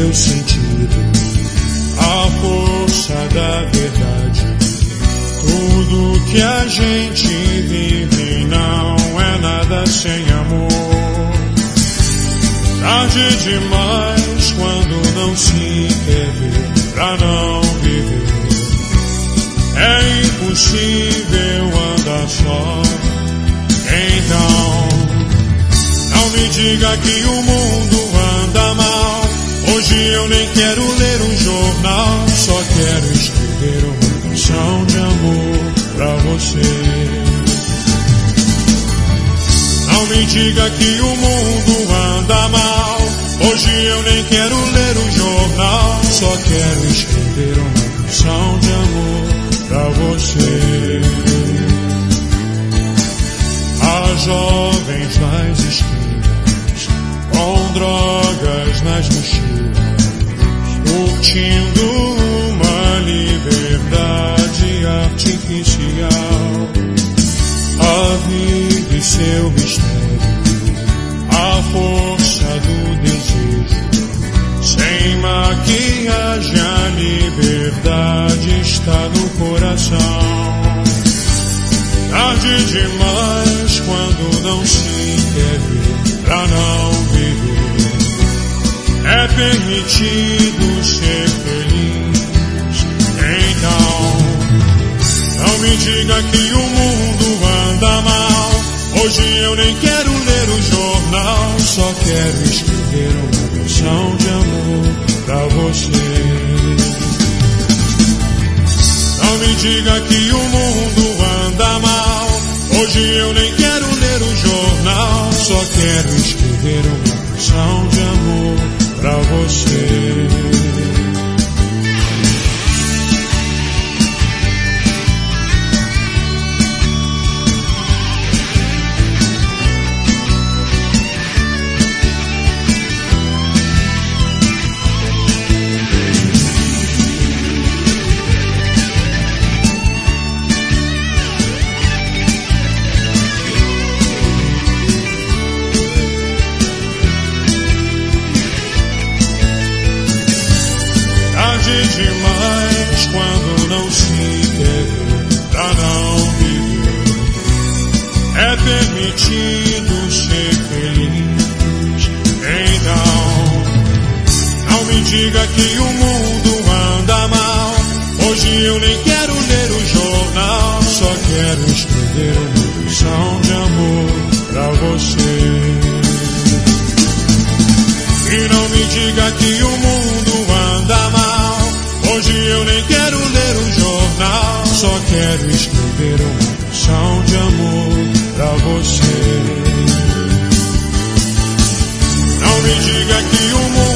seu sentido, a força da verdade. Tudo que a gente vive não é nada sem amor. Tarde demais quando não se quer ver pra não viver. É impossível andar só. Então, não me diga que o mundo anda mal. Hoje eu nem quero ler um jornal, só quero escrever uma canção de amor pra você. Não me diga que o mundo anda mal. Hoje eu nem quero ler um jornal, só quero escrever uma canção de amor pra você. As jovens nas esquinas, com drogas nas mochilas, curtindo uma liberdade artificial. A vida e seu mistério, a força do desejo. Sem maquiagem a liberdade está no coração. Tarde demais quando não se quer ver pra não viver. É permitido ser feliz. Então, não me diga que o mundo anda mal. Hoje eu nem quero ler o jornal, só quero escrever uma canção de amor pra você. Não me diga que o mundo anda mal. Hoje eu nem quero ler o jornal, só quero escrever uma canção de amor pra você. Demais quando não se quer ver pra não viver. É permitido ser feliz. Então, não me diga que o mundo anda mal. Hoje eu nem quero ler o jornal, só quero escrever uma canção de amor pra você. E não me diga que o mundo anda mal. Hoje eu nem quero ler um jornal, só quero escrever uma canção de amor pra você. Não me diga que o mundo